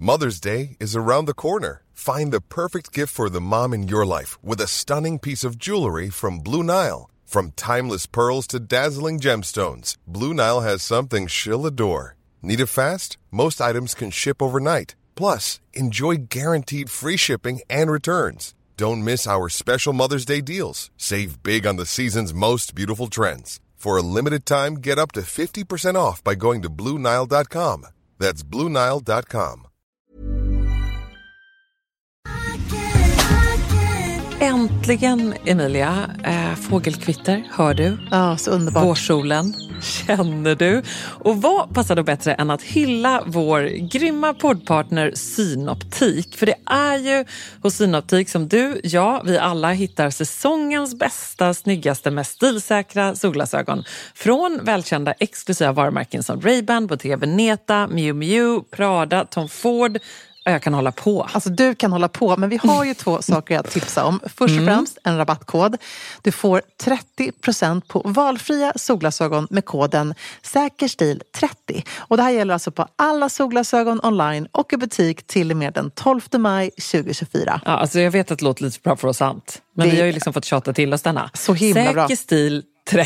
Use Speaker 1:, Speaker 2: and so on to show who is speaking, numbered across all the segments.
Speaker 1: Mother's Day is around the corner. Find the perfect gift for the mom in your life with a stunning piece of jewelry from Blue Nile. From timeless pearls to dazzling gemstones, Blue Nile has something she'll adore. Need it fast? Most items can ship overnight. Plus, enjoy guaranteed free shipping and returns. Don't miss our special Mother's Day deals. Save big on the season's most beautiful trends. For a limited time, get up to 50% off by going to BlueNile.com. That's BlueNile.com.
Speaker 2: Äntligen, Emilia. Fågelkvitter, hör du?
Speaker 3: Ja, så underbart.
Speaker 2: Vårsolen, känner du? Och vad passar då bättre än att hylla vår grymma poddpartner Synoptik? För det är ju hos Synoptik som du, vi alla hittar säsongens bästa, snyggaste, mest stilsäkra solglasögon. Från välkända exklusiva varumärken som Ray-Ban, Bottega Veneta, Miu Miu, Prada, Tom Ford. Jag kan hålla på.
Speaker 3: Alltså du kan hålla på, men vi har ju två saker att tipsa om. Först och främst en rabattkod. Du får 30% på valfria solglasögon med koden SÄKERSTIL30. Och det här gäller alltså på alla solglasögon online och i butik till och med den 12 maj 2024.
Speaker 2: Ja, alltså jag vet att det låter lite bra för oss sant. Men vi har ju liksom fått tjata till oss denna.
Speaker 3: Så himla bra.
Speaker 2: Säker stil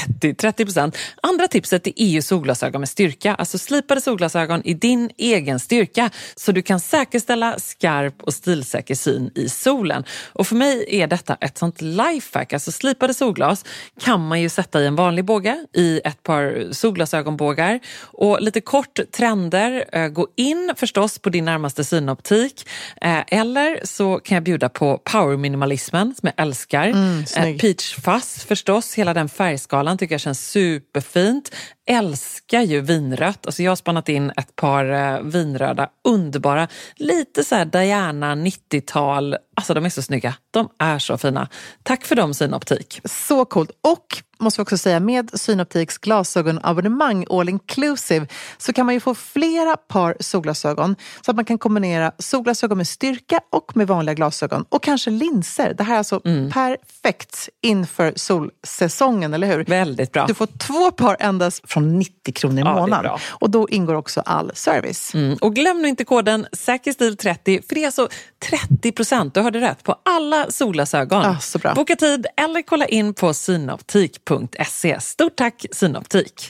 Speaker 2: 30%. Andra tipset är EU solglasögon med styrka. Alltså slipade solglasögon i din egen styrka. Så du kan säkerställa skarp och stilsäker syn i solen. Och för mig är detta ett sånt lifehack. Alltså slipade solglas kan man ju sätta i en vanlig båge. I ett par solglasögonbågar. Och lite kort trender. Gå in förstås på din närmaste synoptik. Eller så kan jag bjuda på power-minimalismen som jag älskar. Peach fuzz förstås. Hela den färgskalan tycker jag känns superfint. Älskar ju vinrött. Alltså jag har spannat in ett par vinröda, underbara. Lite så här Diana 90-tal. Alltså de är så snygga. De är så fina. Tack för dem, Synoptik.
Speaker 3: Så coolt. Och måste vi också säga, med Synoptiks glasögonabonnemang all inclusive så kan man ju få flera par solglasögon så att man kan kombinera solglasögon med styrka och med vanliga glasögon och kanske linser. Det här är alltså perfekt inför solsäsongen, eller hur?
Speaker 2: Väldigt bra.
Speaker 3: Du får 2 par endast från 90 kronor i månaden. Och då ingår också all service.
Speaker 2: Och glöm nu inte koden SÄKERSTIL30 för det är alltså 30%. Du hörde rätt på alla solglasögon.
Speaker 3: Så bra.
Speaker 2: Boka tid eller kolla in på synoptik.se. Stort tack Synoptik.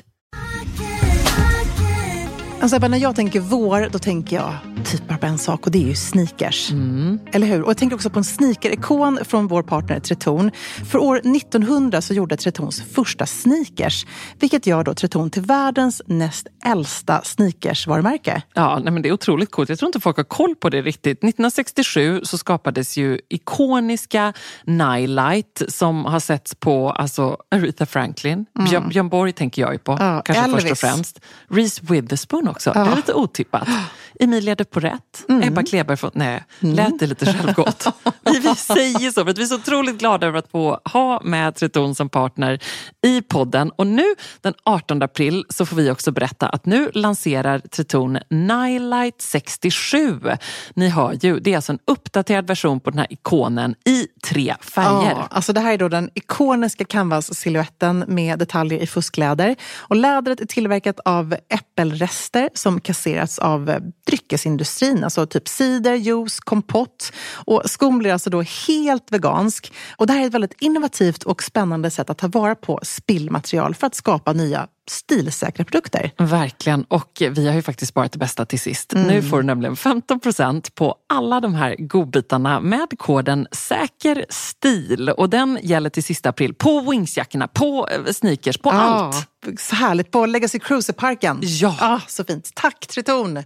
Speaker 3: Alltså när jag tänker vår, då tänker jag typ bara på en sak och det är ju sneakers. Eller hur? Och jag tänker också på en sneaker-ikon från vår partner Tretorn. För år 1900 så gjorde Tretons första sneakers, vilket gör då Tretorn till världens näst äldsta sneakers-varumärke.
Speaker 2: Ja, nej men det är otroligt coolt. Jag tror inte folk har koll på det riktigt. 1967 så skapades ju ikoniska Nightlight som har setts på alltså Aretha Franklin. Björn Borg tänker jag ju på. Kanske Elvis. Först och främst. Reese Witherspoon också. Det är lite otippat. Emilia de Porrett. Ebba Kleber från... Nej, lät det lite självgott. Vi säger så för att vi är så otroligt glada över att få ha med Tretorn som partner i podden. Och nu den 18 april så får vi också berätta att nu lanserar Tretorn Nightlight 67. Ni hör ju, det är alltså en uppdaterad version på den här ikonen i 3 färger.
Speaker 3: Ja, alltså det här är då den ikoniska canvas-silhuetten med detaljer i fuskläder. Och lädret är tillverkat av äppelrester som kasserats av dryckesindustrin, alltså typ cider, juice, kompott. Och skon blir alltså då helt vegansk. Och det här är ett väldigt innovativt och spännande sätt att ta vara på spillmaterial för att skapa nya stilsäkra produkter.
Speaker 2: Verkligen, och vi har ju faktiskt sparat det bästa till sist. Nu får du nämligen 15% på alla de här godbitarna med koden SÄKERSTIL. Och den gäller till sista april på Wingsjackorna, på sneakers, på allt.
Speaker 3: Så härligt, på Legacy Cruiser-parken.
Speaker 2: Ja.
Speaker 3: Så fint. Tack Tretorn!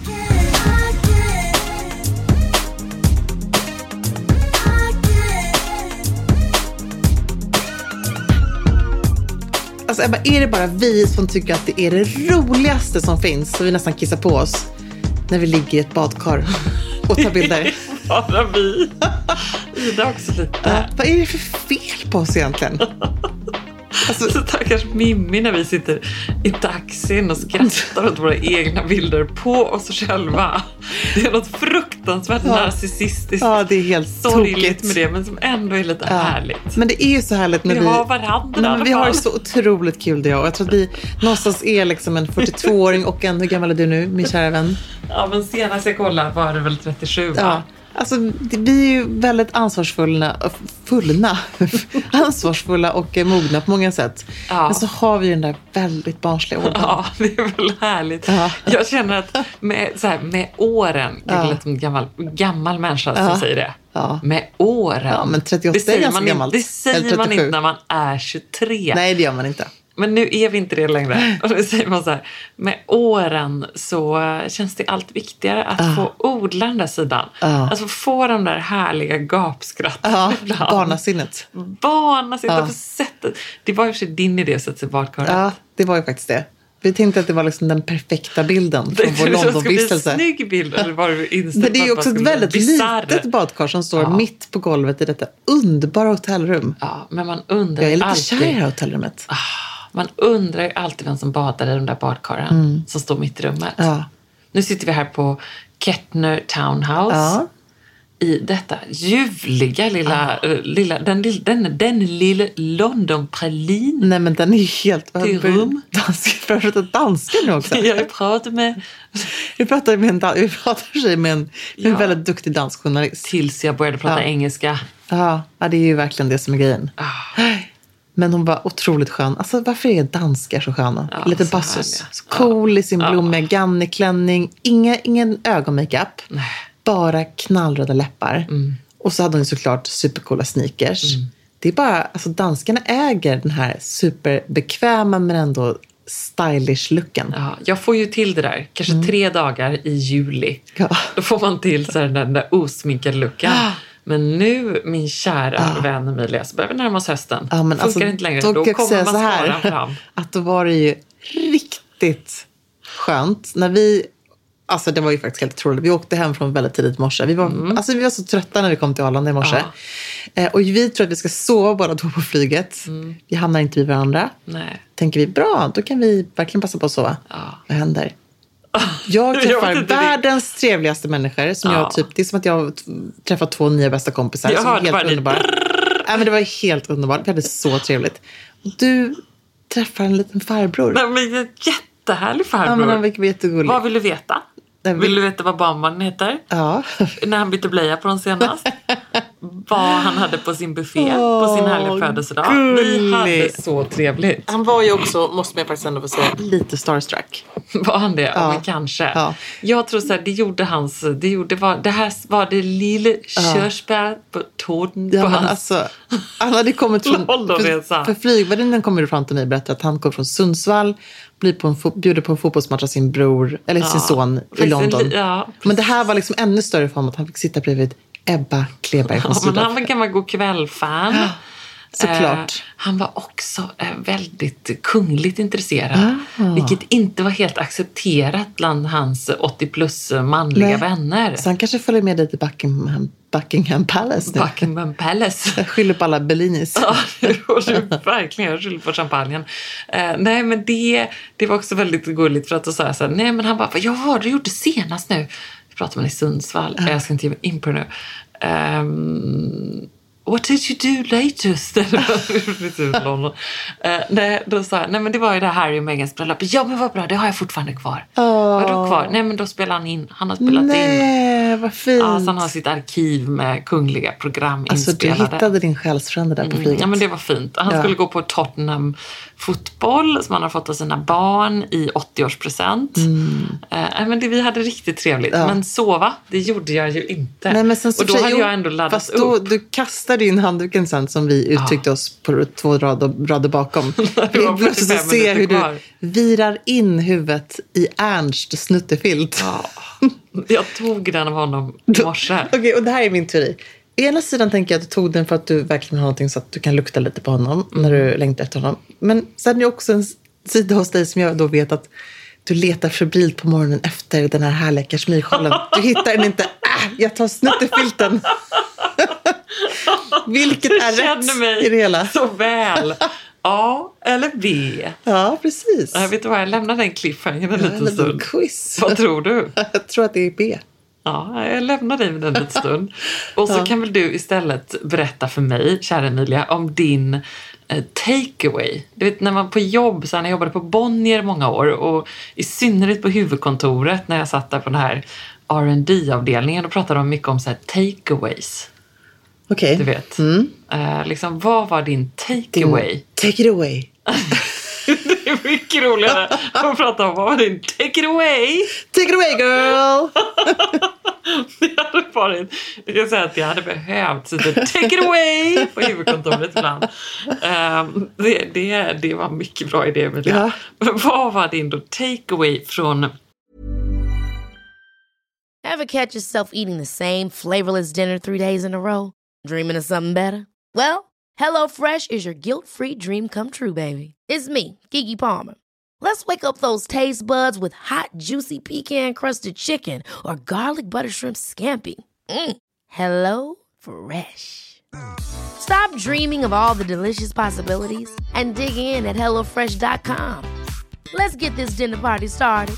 Speaker 3: Alltså Ebba, är det bara vi som tycker att det är det roligaste som finns så vi nästan kissar på oss när vi ligger i ett badkar och tar bilder?
Speaker 2: Bara vi. Ida också lite.
Speaker 3: Vad är det för fel på oss egentligen? Alltså,
Speaker 2: så stackars Mimmi när vi sitter i taxin och skrattar åt våra egna bilder på oss själva. Det är något fruktansvärt narcissistiskt.
Speaker 3: Ja, det är helt
Speaker 2: sorgligt med det, men som ändå är lite härligt.
Speaker 3: Men det är ju så härligt när
Speaker 2: vi har varandra.
Speaker 3: Nej, men vi har så otroligt kul det. Och jag tror att vi någonstans är liksom en 42-åring och hur gammal är du nu, min kära vän?
Speaker 2: Ja, men senast jag kollade var det väl 37, va?
Speaker 3: Ja. Alltså, vi är ju väldigt ansvarsfulla och mogna på många sätt. Ja. Men så har vi ju den där väldigt barnsliga åldern.
Speaker 2: Ja, det är väl härligt. Ja. Jag känner att med åren, det är lite gammal människa som säger det. Ja. Med åren.
Speaker 3: Ja, men 38 är ganska gammalt.
Speaker 2: Det säger man inte när man är 23.
Speaker 3: Nej, det gör man inte.
Speaker 2: Men nu är vi inte det längre. Och då säger man så här, med åren så känns det allt viktigare att få odla den där sidan. Alltså få de där härliga gapskratten ibland.
Speaker 3: Barnasinnet.
Speaker 2: På sättet. Det var ju för sig din idé att sätta sig i badkaret.
Speaker 3: Ja, det var ju faktiskt det. Vi tänkte att det var liksom den perfekta bilden från vår Londonvistelse.
Speaker 2: Det skulle bli en snygg bild. Eller var det
Speaker 3: men det är ju också ett väldigt litet badkar som står mitt på golvet i detta underbara hotellrum.
Speaker 2: Ja, men man undrar
Speaker 3: jag är lite
Speaker 2: alltid...
Speaker 3: kär i det här hotellrummet.
Speaker 2: Man undrar ju alltid vem som badar i de där badkaren som står mitt i rummet. Ja. Nu sitter vi här på Kettner Townhouse. Ja. I detta ljuvliga lilla den lilla London-pralin.
Speaker 3: Nej, men den är ju helt
Speaker 2: till rum.
Speaker 3: Danska nu också.
Speaker 2: Jag pratar med
Speaker 3: en väldigt duktig dansk journalist.
Speaker 2: Tills jag började prata engelska.
Speaker 3: Ja, det är ju verkligen det som är grejen. Men hon var otroligt skön. Alltså, varför är danskar så sköna?
Speaker 2: Ja,
Speaker 3: lite bassus. Cool i sin blommiga ganneklänning. Ingen ögonmakeup. Nej. Bara knallröda läppar. Och så hade hon såklart supercoola sneakers. Det är bara, alltså danskarna äger den här superbekväma men ändå stylish looken.
Speaker 2: Ja, jag får ju till det där. Kanske 3 dagar i juli. Ja. Då får man till så här den där osminkade looken. Men nu, min kära vän Emilia, så börjar vi närma oss hösten.
Speaker 3: Ja, men
Speaker 2: funkar
Speaker 3: alltså,
Speaker 2: inte längre. Då kommer man svara fram.
Speaker 3: Att då var det ju riktigt skönt. När vi... Alltså det var ju faktiskt helt otroligt. Vi åkte hem från väldigt tidigt i morse. Vi var så trötta när vi kom till Arlanda i morse. Och vi tror att vi ska sova bara 2 på flyget. Vi hamnar inte vid varandra. Nej. Tänker vi, bra, då kan vi verkligen passa på att sova. Vad händer? Jag träffar världens trevligaste människor. Som jag typ, det är som att jag har träffat 2 nya bästa kompisar.
Speaker 2: Jag
Speaker 3: som är helt underbara. Men det var helt underbart. Vi hade så trevligt. Och du träffar en liten farbror.
Speaker 2: Nej, men jättehärlig farbror.
Speaker 3: Ja, men han var jättegullig.
Speaker 2: Vad vill du veta? Vill du veta vad barnbarnen heter?
Speaker 3: Ja.
Speaker 2: När han bytte blöja på dem senast. Vad han hade på sin buffé på sin härliga födelsedag. Vi hade så trevligt.
Speaker 3: Han var ju också, måste man faktiskt ändå få säga, lite starstruck.
Speaker 2: Var han det? Ja, men kanske. Ja. Jag tror så här, det här var det lilla körsbär på tårten på hans...
Speaker 3: Alltså, han hade kommit från... för flygvärdinnan kommer fram till mig och berättar att han kom från Sundsvall, bjuder på en fotbollsmatch av sin bror, eller sin son i London. Men det här var liksom ännu större för att han fick sitta bredvid Ebba Kleberg från
Speaker 2: men han var gammal god kväll-fan.
Speaker 3: Såklart.
Speaker 2: Han var också väldigt kungligt intresserad. Vilket inte var helt accepterat bland hans 80-plus manliga vänner.
Speaker 3: Så han kanske följer med dig till Buckingham Palace nu.
Speaker 2: Buckingham Palace.
Speaker 3: Jag skyller på alla Bellinis.
Speaker 2: Ja, verkligen. Jag skyller på champagnen. Nej, men det var också väldigt gulligt för att säga så här, nej, men han bara, vad har du gjort senast nu? Vi pratar med i Sundsvall. Jag ska inte ge mig in på det nu. What did you do latest? Nej, då sa jag, nej men det var ju det Harry och Meghans bröllop. Ja, men vad bra, det har jag fortfarande kvar. Vadå kvar? Nej, men då spelar han in. Han har spelat in.
Speaker 3: Nej, vad fint.
Speaker 2: Alltså, han har sitt arkiv med kungliga program inspelade.
Speaker 3: Alltså, du hittade din själsfrände där på flyget.
Speaker 2: Ja, men det var fint. Han skulle gå på Tottenham fotboll som han har fått av sina barn i 80-årspresent. Men vi hade riktigt trevligt. Men sova, det gjorde jag ju inte. Nej, men sen så och då hade jag ändå laddat upp.
Speaker 3: Du kastade in handduken sen som vi uttryckte oss på 2 rader bakom. Plötsligt så ser hur du virar in huvudet i Ernst snuttefilt.
Speaker 2: Jag tog den av honom i morse.
Speaker 3: Okej, och det här är min teori. Å ena sidan tänker jag att du tog den för att du verkligen har någonting så att du kan lukta lite på honom när du längtar efter honom. Men sen är det också en sida hos dig som jag då vet att du letar febrilt på morgonen efter den här härliga kashmirsjalen. Du hittar den inte. Jag tar Vilket är rätt
Speaker 2: mig
Speaker 3: i det hela.
Speaker 2: Så väl A eller B?
Speaker 3: Ja, precis.
Speaker 2: Jag vet du vad, jag lämnar den cliffhangern en liten stund.
Speaker 3: Quiz.
Speaker 2: Vad tror du?
Speaker 3: Jag tror att det är B.
Speaker 2: Ja, jag lämnar dig med den en liten stund. Och så kan väl du istället berätta för mig, kära Emilia, om din takeaway. Du vet, när man på jobb, så när jag jobbade på Bonnier många år, och i synnerhet på huvudkontoret när jag satt där på den här R&D-avdelningen, och pratade de mycket om så här takeaways.
Speaker 3: Okej.
Speaker 2: Du vet. Liksom, vad var din takeaway?
Speaker 3: Take it away.
Speaker 2: Det är mycket roligare att prata om vad var din take it away.
Speaker 3: Take it away, girl!
Speaker 2: Det hade varit, jag kan säga att jag hade behövt sitta take it away på huvudkontoret ibland. Det var mycket bra idé med det.
Speaker 3: Ja.
Speaker 2: Vad var din då take away från...
Speaker 4: Ever catch yourself eating the same flavorless dinner 3 days in a row? Dreaming of something better? Well, HelloFresh is your guilt-free dream come true, baby. It's me, Keke Palmer. Let's wake up those taste buds with hot, juicy pecan-crusted chicken or garlic butter shrimp scampi. Hello Fresh. Stop dreaming of all the delicious possibilities and dig in at HelloFresh.com. Let's get this dinner party started.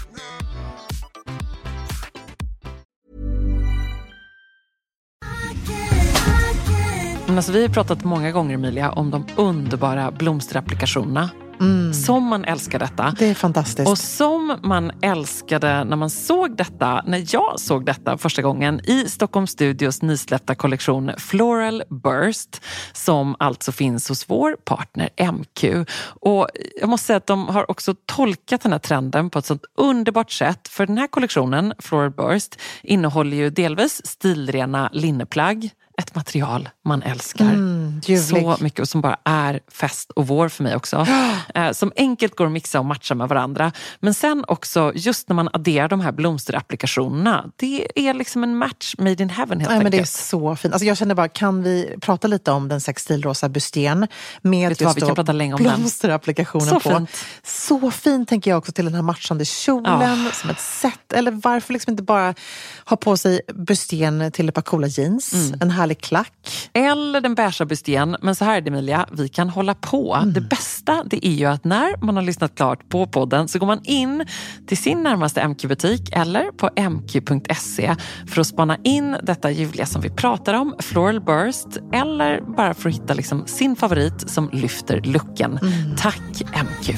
Speaker 2: Alltså, vi har pratat många gånger, Emilia, om de underbara blomsterapplikationerna. Som man älskar detta.
Speaker 3: Det är fantastiskt.
Speaker 2: Och som man älskade när man såg detta, när jag såg detta första gången i Stockholm Studios nysläppta kollektion Floral Burst, som alltså finns hos vår partner MQ. Och jag måste säga att de har också tolkat den här trenden på ett sånt underbart sätt, för den här kollektionen Floral Burst innehåller ju delvis stilrena linneplagg, ett material man älskar så mycket och som bara är fest och vår för mig också. Som enkelt går att mixa och matcha med varandra. Men sen också, just när man adderar de här blomsterapplikationerna, det är liksom en match made in heaven helt enkelt.
Speaker 3: Men det är så fint. Alltså jag känner bara, kan vi prata lite om den sextilrosa busten med just
Speaker 2: vi kan prata länge om
Speaker 3: blomsterapplikationen
Speaker 2: så
Speaker 3: på.
Speaker 2: Fint.
Speaker 3: Så fint tänker jag också till den här matchande kjolen som ett set. Eller varför liksom inte bara ha på sig busten till ett par coola jeans, en härlig klack.
Speaker 2: Eller den beiga busten. Men så här är det, Emilia, vi kan hålla på. Det bästa, det är ju att när man har lyssnat klart på podden så går man in till sin närmaste MQ-butik eller på mq.se för att spana in detta ljuvliga som vi pratar om, Floral Burst, eller bara för att hitta liksom sin favorit som lyfter looken. Tack MQ!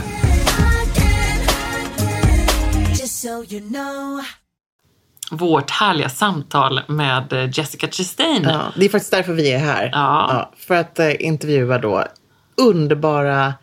Speaker 2: Vårt härliga samtal med Jessica Chastain.
Speaker 3: Ja, det är faktiskt därför vi är här. Ja, för att intervjua då underbara,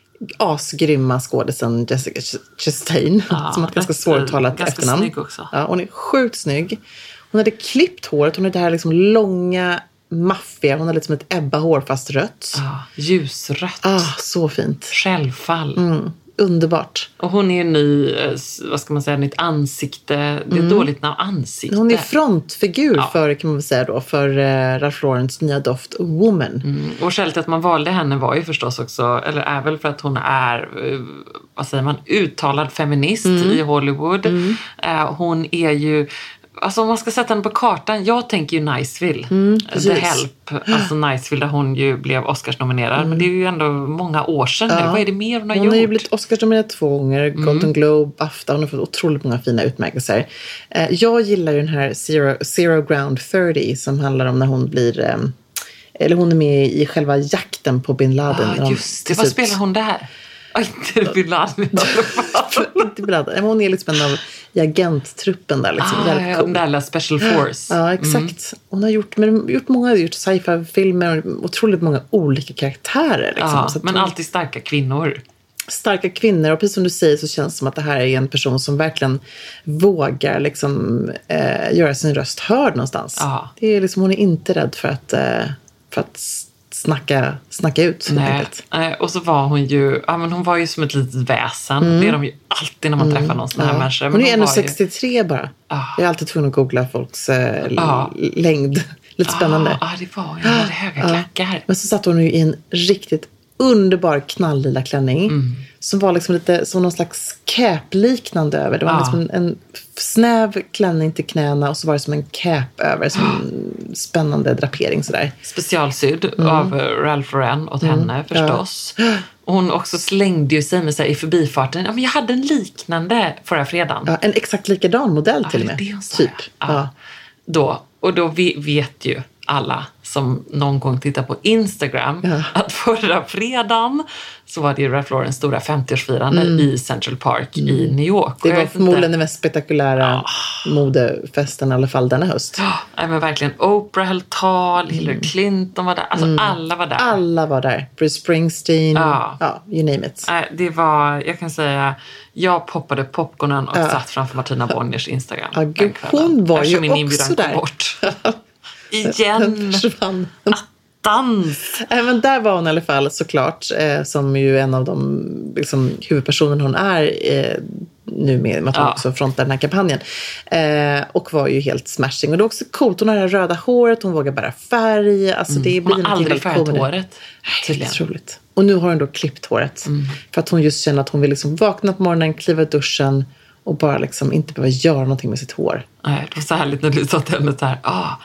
Speaker 3: asgrymma skådisen Jessica Chastain. Som har ett ganska svårtalat efternamn.
Speaker 2: Snygg också.
Speaker 3: Ja, hon är sjukt snygg. Hon hade klippt håret. Hon hade det här liksom långa, maffiga. Hon hade liksom ett Ebba-hår fast rött.
Speaker 2: Ljusrött.
Speaker 3: Så fint.
Speaker 2: Självfall.
Speaker 3: Underbart.
Speaker 2: Och hon är ju ny, vad ska man säga, nytt ansikte. Det är dåligt namn, ansikte.
Speaker 3: Hon är frontfigur för, kan man väl säga då, för Ralph Laurens nya doft Woman.
Speaker 2: Och skälet att man valde henne var ju förstås också, eller är väl för att hon är, vad säger man, uttalad feminist i Hollywood. Hon är ju, alltså om man ska sätta henne på kartan, jag tänker ju Niceville. The Help, alltså Niceville, där hon ju blev Oscars-nominerad. Men det är ju ändå många år sedan nu. Vad är det mer hon har gjort?
Speaker 3: Hon har ju blivit Oscars-nominerad 2 gånger, Golden Globe, BAFTA. Hon har fått otroligt många fina utmärkelser. Jag gillar ju den här Zero Ground 30 som handlar om när hon blir, eller hon är med i själva jakten på Bin Laden.
Speaker 2: Just det, vad spelar hon där? Inte Bin Laden.
Speaker 3: Inte Bin Laden. Hon är liksom en av i agenttruppen där. Liksom.
Speaker 2: Den där Special Force.
Speaker 3: Ja, exakt. Hon har gjort sci-fi-filmer och otroligt många olika karaktärer. Liksom. Så
Speaker 2: men alltid starka kvinnor.
Speaker 3: Starka kvinnor, och precis som du säger så känns det som att det här är en person som verkligen vågar liksom, göra sin röst hörd någonstans. Det är liksom, hon är inte rädd för att snacka ut.
Speaker 2: Nej. Och så var hon ju, men hon var ju som ett litet väsen. Det är de ju alltid när man träffar någon sån här människa.
Speaker 3: Hon är 1,63 bara. Jag är alltid tvungen att googla folks längd. Lite spännande.
Speaker 2: Det var ju hade höga klackar.
Speaker 3: Men så satt hon ju i en riktigt underbar knalllila klänning som var liksom lite som någon slags cap-liknande över. Det var liksom en snäv klänning till knäna och så var det som en cap över, som en spännande drapering sådär.
Speaker 2: Specialsydd av Ralph Lauren åt henne förstås. hon också slängde ju sig med sig i förbifarten. Ja, men jag hade en liknande förra fredagen.
Speaker 3: Ja, en exakt likadan modell till och med.
Speaker 2: Det sa
Speaker 3: typ.
Speaker 2: Ja. Då vet ju alla som någon gång tittar på Instagram att förra fredagen så var det ju Ralph Laurens stora 50-årsfirande i Central Park i New York.
Speaker 3: Det var förmodligen den mest spektakulära modefesten i alla fall denna höst.
Speaker 2: Ja, men verkligen. Oprah höll tal, Hillary Clinton var där. Alltså alla var där.
Speaker 3: Alla var där. Bruce Springsteen, you name it.
Speaker 2: Det var, jag kan säga, jag poppade popcornen och satt framför Martina Bonniers Instagram.
Speaker 3: Ja, gud, hon var ju
Speaker 2: min
Speaker 3: också där.
Speaker 2: Bort. Igen. Dans.
Speaker 3: Men där var hon i alla fall såklart, som ju en av de liksom, huvudpersonen hon är nu med att hon också frontar den här kampanjen. Och var ju helt smashing. Och det är också coolt, hon har det här röda håret, hon vågar bära färg. Alltså, det blir
Speaker 2: hon har aldrig färgat håret.
Speaker 3: Det är roligt. Och nu har hon då klippt håret. För att hon just känner att hon vill liksom vakna på morgonen, kliva i duschen och bara liksom inte behöva göra någonting med sitt hår.
Speaker 2: Nej, det var så härligt när du sa till henne så här,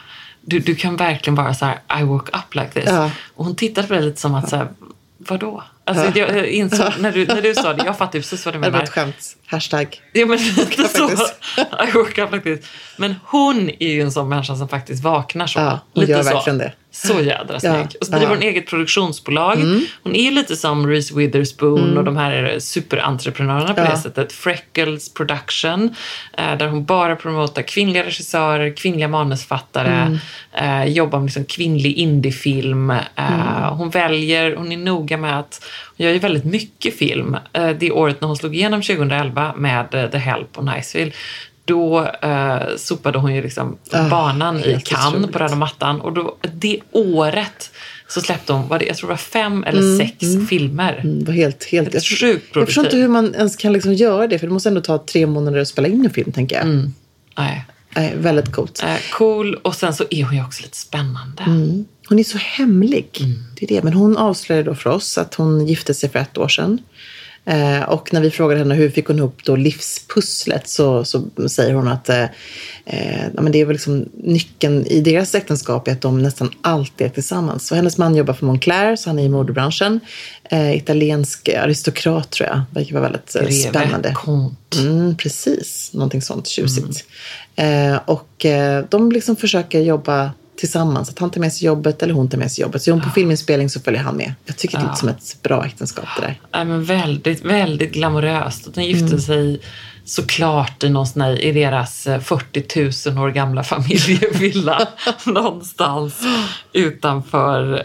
Speaker 2: du kan verkligen bara så här, I woke up like this. Och hon tittade på det lite som att så här, vadå? Alltså jag insåg, när du sa det, jag fattade precis vad du menar.
Speaker 3: Det var ett skämt. Hashtag.
Speaker 2: Ja, men lite så. I woke up like this. Men hon är ju en sån människa som faktiskt vaknar så.
Speaker 3: Ja, hon
Speaker 2: lite
Speaker 3: gör
Speaker 2: så.
Speaker 3: Verkligen det.
Speaker 2: Så jädra snygg. Och så driver hon eget produktionsbolag. Hon är ju lite som Reese Witherspoon och de här superentreprenörerna på det sättet. Freckles Production, där hon bara promotar kvinnliga regissörer, kvinnliga manusfattare, jobbar med liksom kvinnlig indiefilm. Hon är noga med att hon gör ju väldigt mycket film. Det året när hon slog igenom 2011 med The Help och Niceville, då sopade hon ju liksom banan i Cannes på röda mattan. Och då, det året så släppte hon, jag tror det var 5 eller 6 filmer.
Speaker 3: Det var helt
Speaker 2: sjukt produktivt.
Speaker 3: Jag förstår inte hur man ens kan liksom göra det, för det måste ändå ta 3 månader att spela in en film, tänker jag.
Speaker 2: Nej,
Speaker 3: väldigt coolt.
Speaker 2: Cool, och sen så är hon ju också lite spännande.
Speaker 3: Hon är så hemlig. Det är det. Men hon avslöjade då för oss att hon gifte sig för 1 år sedan. Och när vi frågade henne hur fick hon ihop då livspusslet, så säger hon att men det är väl liksom nyckeln i deras äktenskap är att de nästan alltid är tillsammans. Så hennes man jobbar för Moncler, så han är i modebranschen. Italiensk aristokrat, tror jag. Det var väldigt spännande. Precis, någonting sånt tjusigt. Och de liksom försöker jobba tillsammans, att han tar med sig jobbet eller hon tar med sig jobbet. Så hon på filminspelning så följer han med. Jag tycker det är lite som ett bra äktenskap det där.
Speaker 2: Ja, men väldigt, väldigt glamoröst. De gifte sig såklart i deras 40 000 år gamla familjevilla någonstans utanför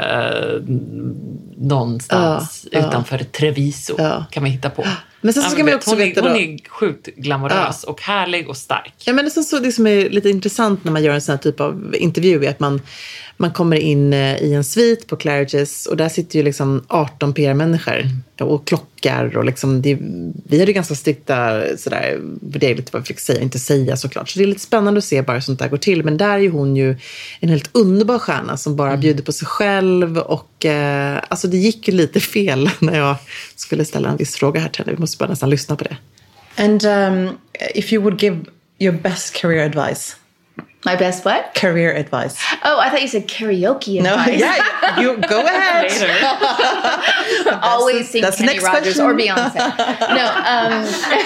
Speaker 2: utanför Treviso kan man hitta på. Men sen så ska man också veta hon är sjukt glamorös och härlig och stark.
Speaker 3: Ja, men sen så det som är lite intressant när man gör en sån här typ av intervju är att man kommer in i en svit på Claridge's och där sitter ju liksom 18 PR-människor och klockar och liksom vi hade ganska strikta sådär, det är lite vad vi fick säga och inte säga såklart. Så det är lite spännande att se bara hur sånt där går till. Men där är ju hon ju en helt underbar stjärna som bara bjuder på sig själv och alltså det gick ju lite fel när jag skulle ställa en viss fråga här till henne. Vi måste bara nästan lyssna på det. And if you would give your best career advice.
Speaker 5: My best what?
Speaker 3: Career advice.
Speaker 5: Oh, I thought you said karaoke advice.
Speaker 3: No, yeah, you go ahead.
Speaker 5: Always sing Kenny Rogers or Beyonce. No,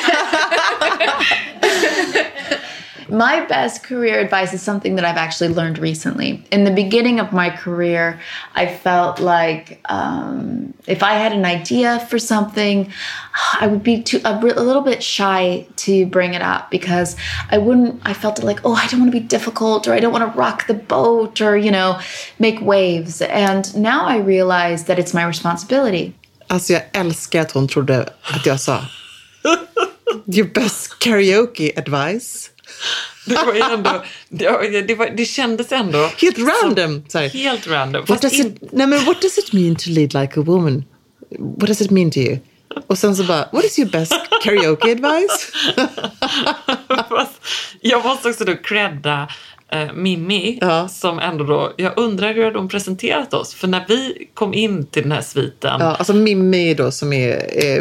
Speaker 5: my best career advice is something that I've actually learned recently. In the beginning of my career, I felt like if I had an idea for something, I would be a little bit shy to bring it up because I felt like, oh, I don't want to be difficult or I don't want to rock the boat or, make waves. And now I realize that it's my responsibility.
Speaker 3: Alltså jag älskar att hon trodde att jag sa your best karaoke advice.
Speaker 2: Det var ju ändå, det kändes ändå
Speaker 3: helt random.
Speaker 2: Helt random.
Speaker 3: What does it mean to lead like a woman? What does it mean to you? Och sen så bara, what is your best karaoke advice?
Speaker 2: Jag måste också då credda Mimmi, som ändå då, jag undrar hur de presenterat oss. För när vi kom in till den här sviten.
Speaker 3: Ja, alltså Mimmi då som är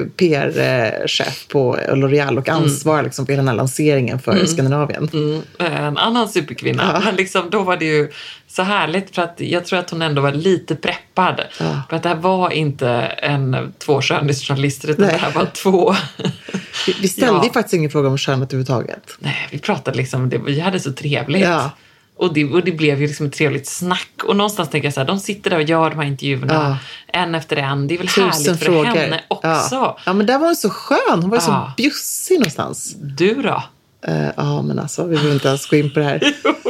Speaker 3: PR-chef på L'Oreal och ansvarar liksom för den här lanseringen för Skandinavien.
Speaker 2: En annan superkvinna.
Speaker 3: Ja.
Speaker 2: Men liksom, då var det ju så härligt för att jag tror att hon ändå var lite preppad.
Speaker 3: Ja.
Speaker 2: För att det här var inte två skönhetsjournalister utan det här var två.
Speaker 3: Vi ställde ju faktiskt ingen fråga om könet överhuvudtaget.
Speaker 2: Nej, vi pratade liksom, vi hade så trevligt.
Speaker 3: Ja.
Speaker 2: Och det blev ju liksom ett trevligt snack. Och någonstans tänker jag så här, de sitter där och gör de här intervjuerna en efter en. Det är väl härligt för
Speaker 3: frågor.
Speaker 2: henne också.
Speaker 3: Ja, men där var hon så skön. Hon var ju så bjussig någonstans.
Speaker 2: Du då?
Speaker 3: Ja, men alltså, vi vill inte ens gå in på det här.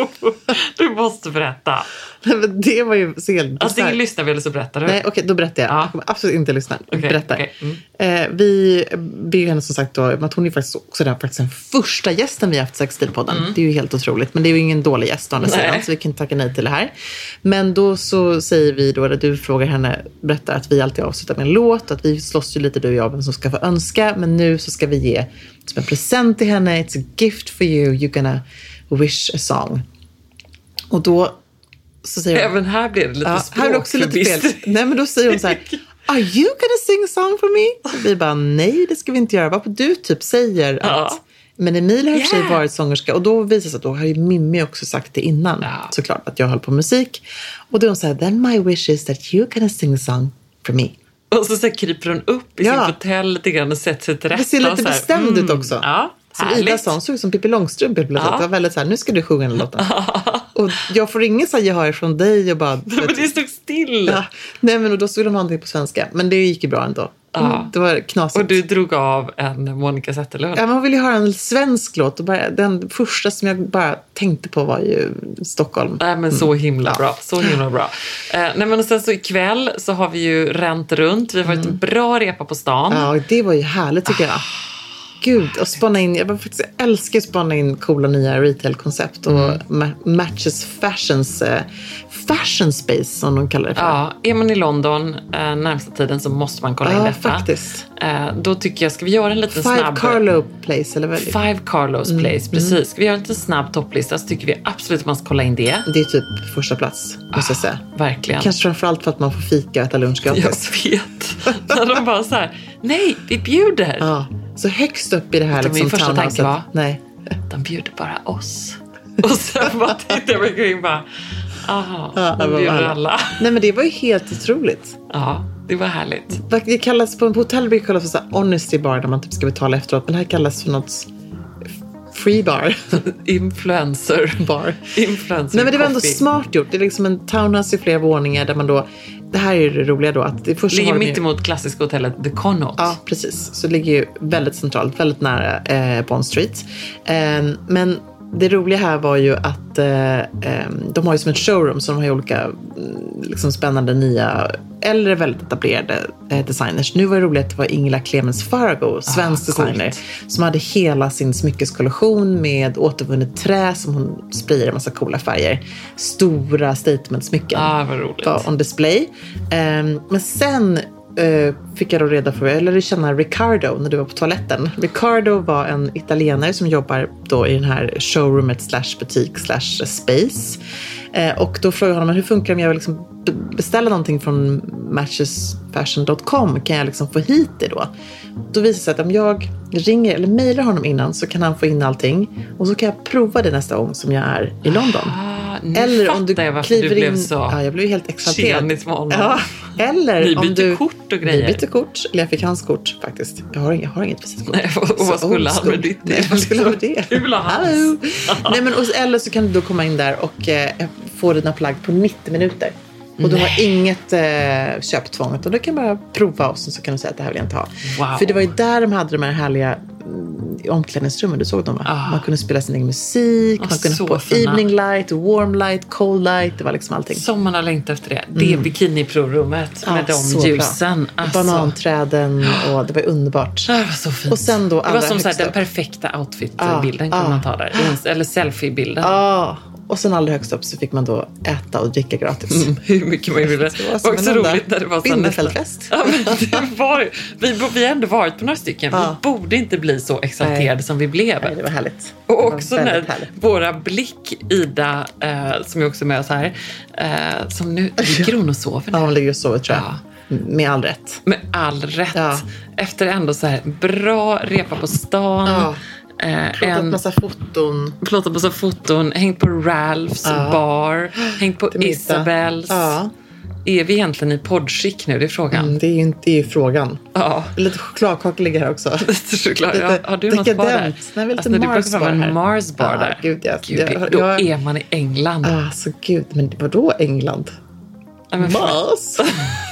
Speaker 2: Du måste berätta.
Speaker 3: Nej, men det var ju så helt...
Speaker 2: Alltså, ingen lyssnar väl så berättar du?
Speaker 3: Nej, okej, då berättar jag.
Speaker 2: Ja.
Speaker 3: Jag kommer absolut inte lyssna. Berätta.
Speaker 2: Okay.
Speaker 3: Vi ber ju henne som sagt då, att hon är faktiskt också den första gästen vi har haft i Sexstilpodden. Det är ju helt otroligt. Men det är ju ingen dålig gäst å andra sidan, så vi kan tacka nej till det här. Men då så säger vi då, när du frågar henne, berättar att vi alltid avslutar med en låt. Att vi slåss ju lite du och jag, vem som ska få önska. Men nu så ska vi ge som en present till henne. It's a gift for you. You're gonna wish a song. Och då så säger hon,
Speaker 2: även här blir det lite
Speaker 3: här är det också lite fel. Nej, men då säger hon så här: Are you gonna sing a song for me? Och vi bara, nej, det ska vi inte göra. Varför du typ säger att... Men Emilia har i sig varit sångerska. Och då visar det sig att då har ju Mimmi också sagt det innan. Såklart, att jag höll på musik. Och då hon säger, then my wish is that you're gonna sing a song for me.
Speaker 2: Och så kryper hon upp i sin hotell lite grann och sätter sig till rätta.
Speaker 3: Det ser lite bestämd ut också.
Speaker 2: Ja,
Speaker 3: som Ida sa, hon såg ut som Pippi Långstrump. Det var väldigt så här, nu ska du sjunga den låten. Och jag får ingen så här gehör från dig och bara...
Speaker 2: Men det stod still.
Speaker 3: Ja. Nej, men och då stod de någonting på svenska. Men det gick ju bra ändå. Det var knasigt.
Speaker 2: Och du drog av en Monica Zetterlund.
Speaker 3: Ja, man ville ju höra en svensk låt. Och bara, den första som jag bara tänkte på var ju Stockholm.
Speaker 2: Nej, men så himla bra. Så himla bbra. Nej, men och sen så ikväll så har vi ju ränt runt. Vi har varit en bra repa på stan.
Speaker 3: Ja, det var ju härligt tycker jag. Gud, och spana in, jag älskar att spana in coola nya retail-koncept och Matches fashion space som de kallar det för.
Speaker 2: Ja, är man i London närmsta tiden så måste man kolla in detta.
Speaker 3: Faktiskt.
Speaker 2: Då tycker jag, ska vi göra en liten snabb...
Speaker 3: Five Carlo Place, eller väl?
Speaker 2: Five Carlos Place, precis. Ska vi göra en liten snabb topplista så tycker vi absolut att man ska kolla in det.
Speaker 3: Det är typ första plats, måste jag säga.
Speaker 2: Verkligen.
Speaker 3: Kanske framförallt för att man får fika och äta lunch gratis.
Speaker 2: Jag vet. När de bara så här, nej, vi bjuder.
Speaker 3: Ja, så högst upp i det här liksom
Speaker 2: första tanke var,
Speaker 3: nej.
Speaker 2: De bjuder bara oss. Och sen bara tittade jag mig kring bara, de bjuder alla.
Speaker 3: Nej, men det var ju helt otroligt.
Speaker 2: Ja, det var härligt.
Speaker 3: Det kallas på hotell brukar kallas för så här honesty bar där man typ ska betala efteråt. Men det här kallas för något free bar.
Speaker 2: Influencer
Speaker 3: bar.
Speaker 2: Influencer.
Speaker 3: Nej, men det var ändå smart gjort. Det är liksom en townhouse i flera våningar där man då... Det här är det roliga då. Att det första
Speaker 2: ligger mitt emot klassiska hotellet The Connaught.
Speaker 3: Ja, precis. Så det ligger ju väldigt centralt, väldigt nära Bond Street. Men det roliga här var ju att de har ju som ett showroom så de har ju olika liksom spännande nya eller väldigt etablerade designers. Nu var det roligt att det var Ingela Clemens Fargo, svensk designer, som hade hela sin smyckeskollektion med återvunnet trä som hon sprayade en massa coola färger. Stora statement-smycken.
Speaker 2: Vad roligt.
Speaker 3: Var on display. Men sen fick jag då reda för, eller känna Riccardo när du var på toaletten. Riccardo var en italienare som jobbar då i den här showroomet / butik / space. Och då frågade jag honom, hur funkar det om jag vill liksom beställa någonting från matchesfashion.com? Kan jag liksom få hit det då? Då visar det sig att om jag ringer eller mejlar honom innan så kan han få in allting. Och så kan jag prova det nästa gång som jag är i London.
Speaker 2: Eller om du kliver in så.
Speaker 3: Ja, jag blev helt exalterad.
Speaker 2: Ja,
Speaker 3: eller
Speaker 2: ni byter
Speaker 3: om du
Speaker 2: kort och grejer.
Speaker 3: Vi byter kort, eller jag fick hans kort faktiskt. Jag har inget visitkort.
Speaker 2: Nej, och vad skulle han med ditt?
Speaker 3: Nej, vad skulle han med det?
Speaker 2: Du vill ha hans.
Speaker 3: Nej, men eller så kan du då komma in där och få dina plagg på 90 minuter. Och du har inget köptvång, utan du kan bara prova oss och så kan du säga att det här vill jag inte ha.
Speaker 2: Wow.
Speaker 3: För det var ju där de hade de här härliga omklädningsrummen, du såg dem va? Man kunde spela sin egen musik, man kunde få evening light, warm light, cold light, det var liksom allting.
Speaker 2: Som man har längtat efter det. Det är bikiniprovrummet med de ljusen.
Speaker 3: Alltså. Bananträden och det var underbart.
Speaker 2: Det var så fint.
Speaker 3: Och sen då
Speaker 2: det var som så här, den perfekta outfit-bilden kan man ta där. Eller selfie-bilden.
Speaker 3: Ja. Och sen allra högst upp så fick man då äta och dricka gratis.
Speaker 2: Hur mycket man ville. Det var också roligt när det var
Speaker 3: Bindefeldfest.
Speaker 2: Ja, men det var, vi har ändå varit på några stycken. Vi borde inte bli så exalterade som vi blev.
Speaker 3: Nej, det var härligt.
Speaker 2: Och också när våra blick, Ida, som är också med oss här, som nu ligger hon och sover.
Speaker 3: Ja, hon ligger och sover, tror jag.
Speaker 2: Ja.
Speaker 3: Med all rätt.
Speaker 2: Med all rätt.
Speaker 3: Ja.
Speaker 2: Efter ändå så här bra repa på stan.
Speaker 3: Ja. Plåtat massa foton.
Speaker 2: Hängt på Ralphs bar. Hängt på Isabels.
Speaker 3: Ja.
Speaker 2: Är vi egentligen i poddskick nu? Det är frågan.
Speaker 3: Det är ju frågan.
Speaker 2: Ja.
Speaker 3: Lite chokladkakor ligger här också.
Speaker 2: Lite choklad. Har du något bar där?
Speaker 3: Nej, lite
Speaker 2: när
Speaker 3: Mars
Speaker 2: du plockar fram en Mars bar där.
Speaker 3: Gud,
Speaker 2: Då är man i England.
Speaker 3: Alltså gud, men vadå England? Mars?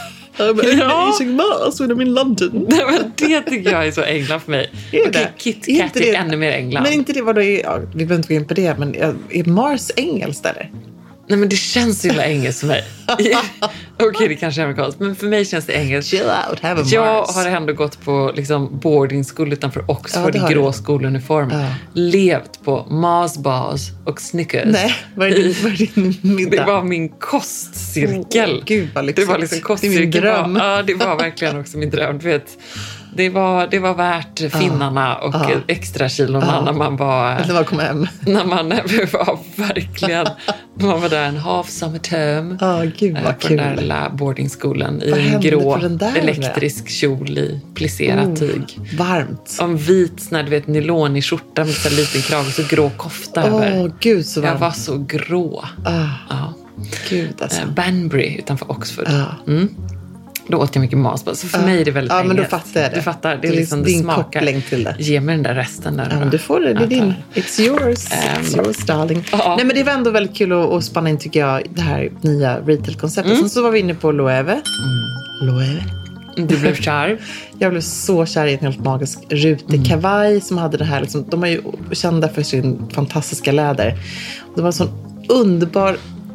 Speaker 3: Eating Mars when I'm in London.
Speaker 2: Nej, men det tycker jag är så England för mig. Okej, KitKat är ännu mer England.
Speaker 3: Men inte det vad det är. Vi behöver inte gå in på det, men är Mars engelskt eller?
Speaker 2: Nej, men det känns ju engelskt för mig. Okej, det kanske är amerikanskt, men för mig känns det engelskt.
Speaker 3: Chill out, have a Mars.
Speaker 2: Jag har ändå gått på liksom boarding school utanför Oxford i grå skoluniform. Levt på Mars bars och Snickers.
Speaker 3: Nej, vad är din middag?
Speaker 2: Det var min kostcirkel.
Speaker 3: Gud vad lyxigt.
Speaker 2: Det var liksom kostcirkel.
Speaker 3: Det är min dröm.
Speaker 2: Ja, det var verkligen också min dröm. Du vet, det var värt finnarna och extra kilorna när man var...
Speaker 3: När man kom hem.
Speaker 2: När man var verkligen... Man var där en half summer term.
Speaker 3: Gud vad
Speaker 2: på
Speaker 3: kul.
Speaker 2: den där lilla boardingskolan i en grå elektrisk kjol i plisserat tyg.
Speaker 3: Varmt.
Speaker 2: Och en vit, du vet, nylon i skjorta med en liten krage och så grå kofta över.
Speaker 3: Gud så varmt.
Speaker 2: Jag var så grå.
Speaker 3: Gud alltså.
Speaker 2: Banbury utanför Oxford. Då åt jag mycket mat. Så för mig är det väldigt
Speaker 3: engelskt. Men då
Speaker 2: fattar jag det. Du fattar, det är liksom
Speaker 3: din
Speaker 2: det smakar.
Speaker 3: Koppling till det.
Speaker 2: Ge mig den där resten där.
Speaker 3: Ja, men du får det. Det är din. It's yours. It's yours, darling. Nej, men det var ändå väldigt kul att spana in, tycker jag, det här nya retail-konceptet. Sen så var vi inne på Loewe. Loewe.
Speaker 2: Du blev kär.
Speaker 3: Jag blev så kär i en helt magisk rutig kavaj som hade det här. Liksom, de är ju kända för sin fantastiska läder. Det var en sån underbar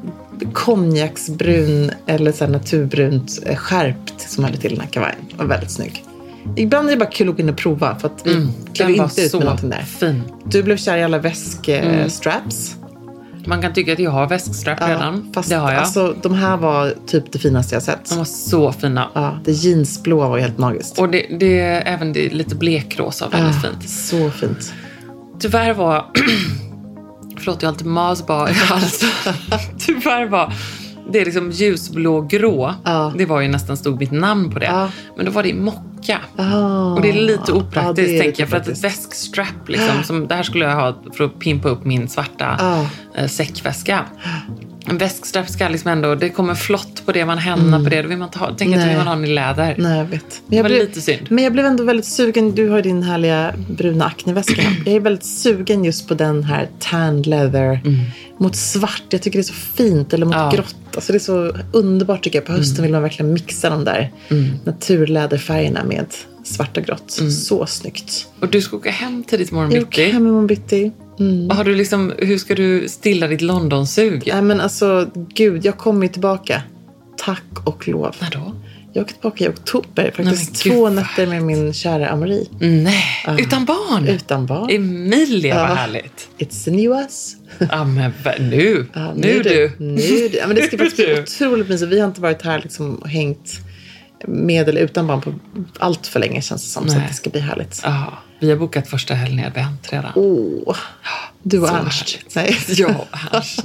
Speaker 3: konjaksbrun eller så här naturbrunt skärpt som hade till den här kavajen. Det var väldigt snygg. Ibland är det bara kul att gå in och prova för att vi klev inte ut med någonting där.
Speaker 2: Fin.
Speaker 3: Du blev kär i alla väskstraps.
Speaker 2: Man kan tycka att jag har väskstrapp redan.
Speaker 3: Fast
Speaker 2: det har jag.
Speaker 3: Alltså, de här var typ det finaste jag sett.
Speaker 2: De var så fina.
Speaker 3: Ja, det jeansblå var helt magiskt.
Speaker 2: Och även det lite blekrosa väldigt fint.
Speaker 3: Så fint.
Speaker 2: Tyvärr var... Förlåt, jag har alltid masbar i halsen. Tyvärr var det liksom ljusblå-grå. Det var ju nästan stod mitt namn på det. Men då var det i mocka. Och det är lite opraktiskt, tänker jag. För att ett väskstrap, liksom, det här skulle jag ha för att pimpa upp min svarta säckväska. En väskstrap ska liksom ändå, det kommer flott på det, man hämnar på det. Då vill man inte ha, tänk att vill man ha den i läder.
Speaker 3: Nej, jag vet.
Speaker 2: Men det var lite synd.
Speaker 3: Men jag blev ändå väldigt sugen. Du har din härliga bruna Acne-väska. Jag är väldigt sugen just på den här tan leather mot svart. Jag tycker det är så fint. Eller mot grått. Alltså det är så underbart, tycker jag. På hösten vill man verkligen mixa de där naturläderfärgerna med svart och grått. Så snyggt.
Speaker 2: Och du ska åka hem till ditt morgonbitti.
Speaker 3: Jag åker hem i morgonbitti.
Speaker 2: Har du liksom, hur ska du stilla ditt London-sug?
Speaker 3: Nej, men alltså, gud, jag kommer ju tillbaka. Tack och lov.
Speaker 2: När då?
Speaker 3: Jag åker tillbaka i oktober. Faktiskt 2 nätter med min kära Amarie.
Speaker 2: Nej, utan barn?
Speaker 3: Utan barn.
Speaker 2: Emilia, vad härligt.
Speaker 3: It's the new us.
Speaker 2: Ja, men nu. Nu du.
Speaker 3: Ja, men det ska faktiskt bli otroligt mysigt. Vi har inte varit här liksom och hängt med eller utan barn på allt för länge, känns det som. Så att det ska bli härligt.
Speaker 2: Ja, vi har bokat första helgen i advent redan.
Speaker 3: Du och Ernst.
Speaker 2: Nej. Ja, Ernst.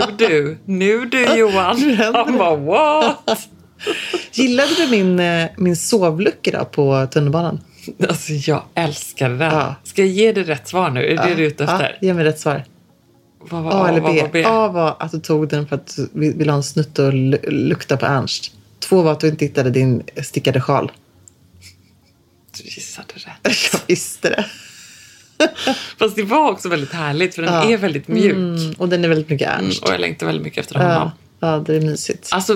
Speaker 2: Nu du Johan. Han bara, what?
Speaker 3: Gillade du min sovluck idag på tunnelbanan?
Speaker 2: Alltså, jag älskar det. Ska jag ge dig rätt svar nu? Är det du är ute efter?
Speaker 3: Ge mig rätt svar.
Speaker 2: Vad
Speaker 3: A eller B?
Speaker 2: B?
Speaker 3: A var att du tog den för att du ville ha en snutt och lukta på Ernst. 2 var att du inte hittade din stickade sjal.
Speaker 2: Du gissade rätt.
Speaker 3: Jag visste det.
Speaker 2: Fast det var också väldigt härligt, för den är väldigt mjuk.
Speaker 3: Och den är väldigt mycket Ernst.
Speaker 2: Och jag längtar väldigt mycket efter honom.
Speaker 3: Ja, det är mysigt.
Speaker 2: Alltså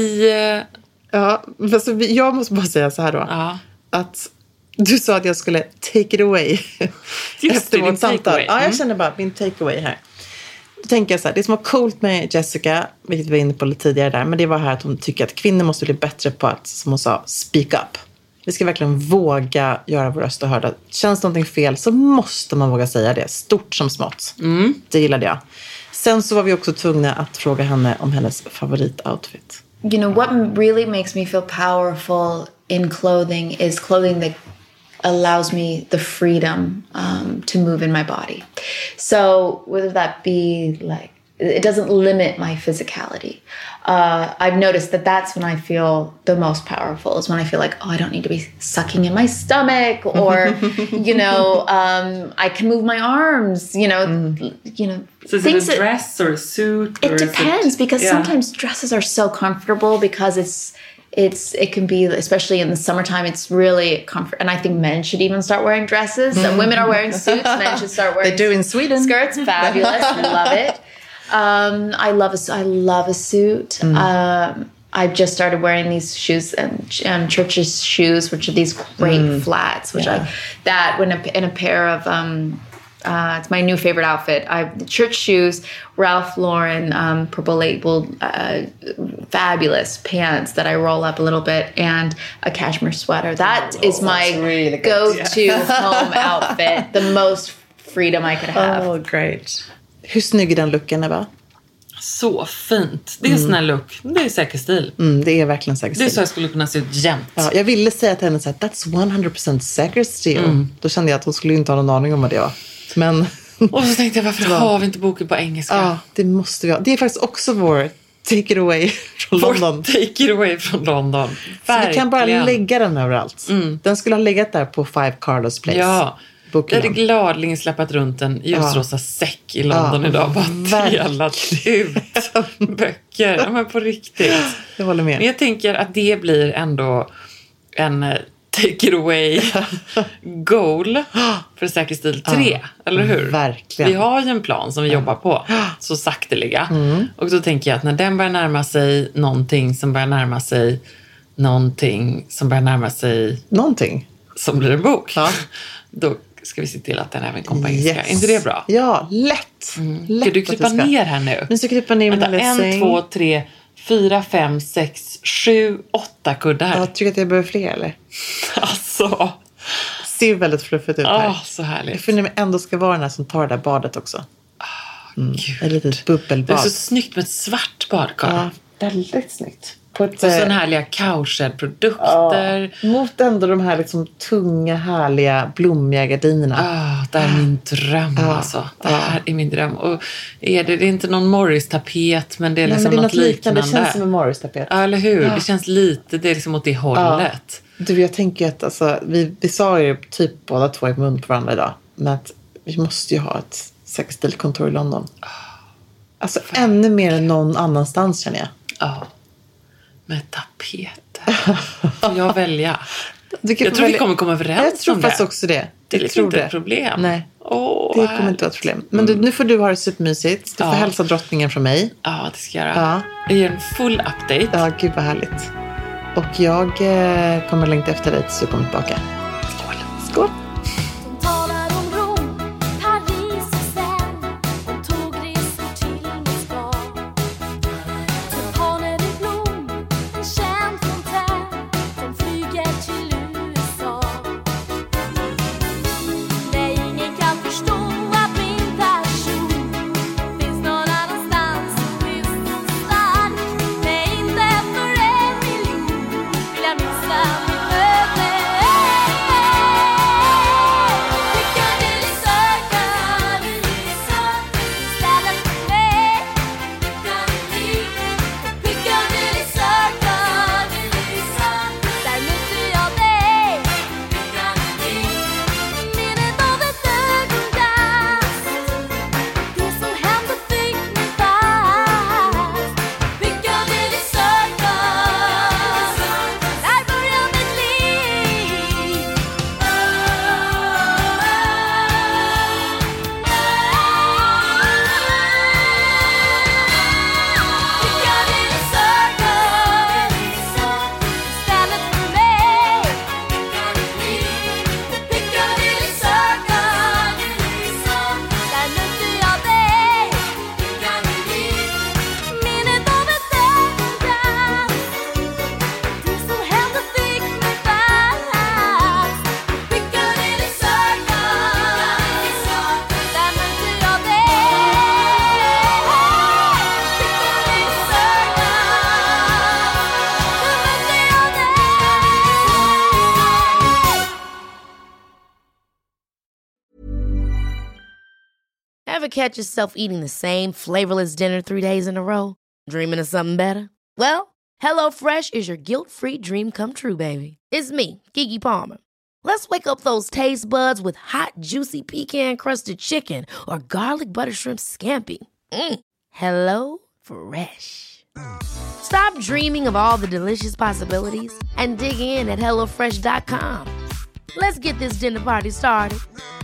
Speaker 3: jag måste bara säga så här då. Att du sa att jag skulle take it away. Efter vårt samtal. Ja, jag känner bara min take away här. Då tänker jag så här, det som var coolt med Jessica, vilket vi var inne på lite tidigare där, men det var här att hon tycker att kvinnor måste bli bättre på att, som hon sa, speak up. Vi ska verkligen våga göra vår röst hörda. Känns någonting fel så måste man våga säga det, stort som smått. Det gillade jag. Sen så var vi också tvungna att fråga henne om hennes favoritoutfit.
Speaker 5: You know, what really makes me feel powerful in clothing is clothing that allows me the freedom to move in my body. So whether that be like, it doesn't limit my physicality. I've noticed that that's when I feel the most powerful, is when I feel like, oh, I don't need to be sucking in my stomach, or, you know, I can move my arms, you know.
Speaker 2: So is it a dress or a suit?
Speaker 5: It depends, because sometimes dresses are so comfortable because it can be, especially in the summertime, it's really comfort. And I think men should even start wearing dresses. And women are wearing suits. Men should start wearing.
Speaker 3: They do in Sweden.
Speaker 5: Skirts, fabulous. We love it. I love a suit. I've just started wearing these shoes and Church's shoes, which are these great flats, which in a pair of it's my new favorite outfit. I have the Church shoes, Ralph Lauren purple labeled fabulous pants that I roll up a little bit, and a cashmere sweater. That is my really go-to home outfit. The most freedom I could have.
Speaker 3: Oh, great. Hur snygg är den looken, Ebba?
Speaker 2: Så fint. Det är sån här look. Det är säker stil.
Speaker 3: Det är verkligen säker stil.
Speaker 2: Det är så jag skulle kunna se ut jämt.
Speaker 3: Ja, jag ville säga till henne så här, that's 100% säker stil. Då kände jag att hon skulle inte ha någon aning om vad det var. Men...
Speaker 2: Och så tänkte jag, varför har vi inte boken på engelska?
Speaker 3: Ja, det måste vi ha. Det är faktiskt också vår take it away från London.
Speaker 2: Take it away från London.
Speaker 3: Så vi kan bara lägga den överallt. Den skulle ha legat där på 5 Carlos Place.
Speaker 2: Ja.
Speaker 3: Boken.
Speaker 2: Jag hade gladligen släppt runt en ljusrosa säck i London idag. Bara delat ut böcker. Ja, men på riktigt.
Speaker 3: Jag håller med.
Speaker 2: Men jag tänker att det blir ändå en take it away goal för säker stil 3. Eller hur?
Speaker 3: Verkligen.
Speaker 2: Vi har ju en plan som vi jobbar på. Så sakteliga. Och då tänker jag att när den börjar närma sig någonting som börjar närma sig någonting som börjar närma sig
Speaker 3: någonting
Speaker 2: som blir en bok. Då ska vi se till att den även kommer på engelska. Är inte det bra?
Speaker 3: Ja, lätt.
Speaker 2: Ska du krypa ner här nu?
Speaker 3: Nu ska jag krypa ner med
Speaker 2: vänta, 1, 2, 3, 4, 5, 6, 7, 8 kuddar.
Speaker 3: Jag tycker att jag behöver fler, eller?
Speaker 2: Alltså.
Speaker 3: Ser väldigt fluffigt ut här.
Speaker 2: Så härligt.
Speaker 3: Jag funderar mig ändå ska vara den här som tar det där badet också.
Speaker 2: Gud.
Speaker 3: Ett litet bubbelbad.
Speaker 2: Det är så snyggt med ett svart badkar.
Speaker 3: Ja, väldigt snyggt.
Speaker 2: Och sådana härliga cowshed-produkter.
Speaker 3: Mot ändå de här liksom tunga, härliga, blommiga gardinerna.
Speaker 2: Det är min dröm alltså. Det här är min dröm. Och det är inte någon Morris-tapet, men det är liksom något liknande.
Speaker 3: Det känns som en Morris-tapet.
Speaker 2: Ja, eller hur? Det känns lite, det är liksom åt det hållet.
Speaker 3: Du, jag tänker att alltså, vi sa ju typ båda två i mun på varandra idag. Men att vi måste ju ha ett sexstilkontor i London. Alltså ännu mer än någon annanstans, känner jag.
Speaker 2: Ja. Med tapeter. Får jag välja? Jag tror vi kommer komma överens om det.
Speaker 3: Jag tror faktiskt också det.
Speaker 2: Det är liksom inte ett problem.
Speaker 3: Nej, det kommer inte vara ett problem. Men nu får du ha det supermysigt. Du får hälsa drottningen från mig.
Speaker 2: Ja, det ska jag göra. Jag gör en full update.
Speaker 3: Ja, gud vad härligt. Och jag kommer längta efter dig tills du kommer tillbaka.
Speaker 2: Skål.
Speaker 3: Skål.
Speaker 4: Ever catch yourself eating the same flavorless dinner 3 days in a row? Dreaming of something better? Well, HelloFresh is your guilt-free dream come true, baby. It's me, Keke Palmer. Let's wake up those taste buds with hot, juicy pecan-crusted chicken or garlic butter shrimp scampi. Hello Fresh. Stop dreaming of all the delicious possibilities and dig in at HelloFresh.com. Let's get this dinner party started.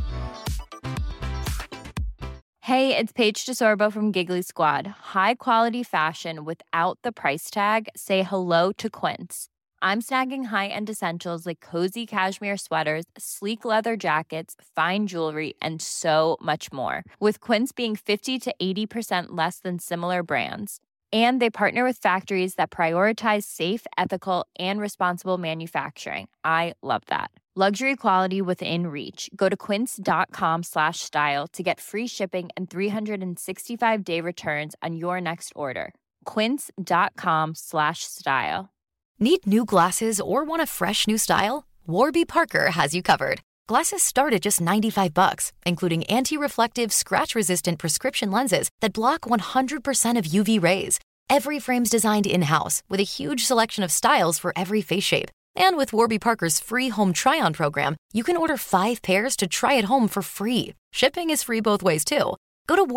Speaker 6: Hey, it's Paige DeSorbo from Giggly Squad. High quality fashion without the price tag. Say hello to Quince. I'm snagging high-end essentials like cozy cashmere sweaters, sleek leather jackets, fine jewelry, and so much more. With Quince being 50 to 80% less than similar brands. And they partner with factories that prioritize safe, ethical, and responsible manufacturing. I love that. Luxury quality within reach. Go to quince.com/style to get free shipping and 365-day returns on your next order. Quince.com/style.
Speaker 7: Need new glasses or want a fresh new style? Warby Parker has you covered. Glasses start at just $95, including anti-reflective, scratch-resistant prescription lenses that block 100% of UV rays. Every frame's designed in-house with a huge selection of styles for every face shape. And with Warby Parker's free home try-on program, you can order 5 pairs to try at home for free. Shipping is free both ways, too. Go to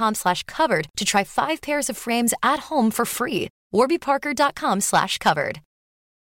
Speaker 7: warbyparker.com/covered to try 5 pairs of frames at home for free. warbyparker.com/covered.